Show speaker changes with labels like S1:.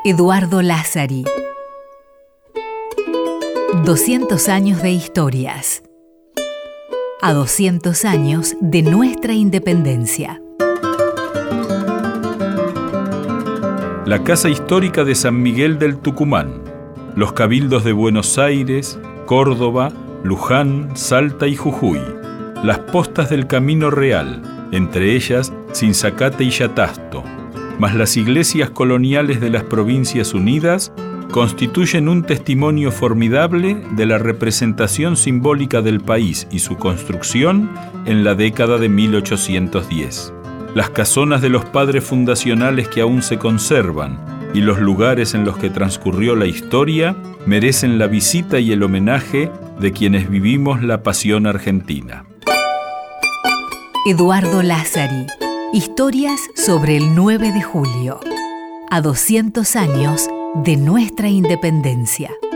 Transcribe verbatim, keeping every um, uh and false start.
S1: Eduardo Lázari. doscientos años de historias. A doscientos años de nuestra independencia.
S2: La Casa Histórica de San Miguel del Tucumán, los cabildos de Buenos Aires, Córdoba, Luján, Salta y Jujuy, las postas del Camino Real, entre ellas Sinzacate y Yatasto, más las iglesias coloniales de las Provincias Unidas, constituyen un testimonio formidable de la representación simbólica del país y su construcción en la década de mil ochocientos diez. Las casonas de los padres fundacionales que aún se conservan y los lugares en los que transcurrió la historia merecen la visita y el homenaje de quienes vivimos la pasión argentina.
S1: Eduardo Lázari. Historias sobre el nueve de julio. A doscientos años de nuestra independencia.